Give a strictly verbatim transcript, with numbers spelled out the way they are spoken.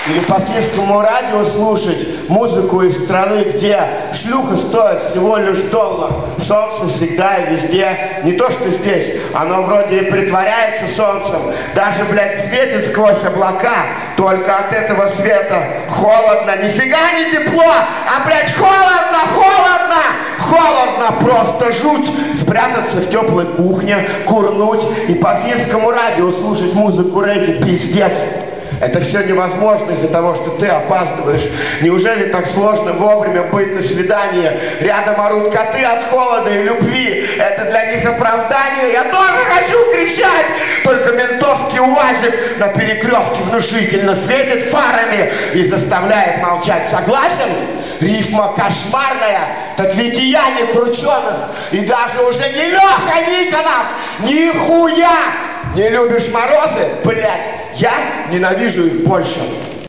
Или по финскому радио слушать музыку из страны, где шлюха стоит всего лишь доллар. Солнце всегда и везде. Не то, что здесь. Оно вроде и притворяется солнцем. Даже, блядь, светит сквозь облака. Только от этого света холодно. Нифига не тепло, а, блядь, холодно, холодно. Холодно, просто жуть. Спрятаться в теплой кухне, курнуть и по финскому радио слушать музыку регги, пиздец. Это все невозможно из-за того, что ты опаздываешь. Неужели так сложно вовремя быть на свидании? Рядом орут коты от холода и любви. Это для них оправдание. Я тоже хочу кричать! Только ментовский УАЗик на перекрестке внушительно светит фарами и заставляет молчать. Согласен? Рифма кошмарная. Так ведь и я не Крученых. И даже уже не Леха Никонов. Нихуя! Не любишь морозы? Блядь, я ненавижу их больше.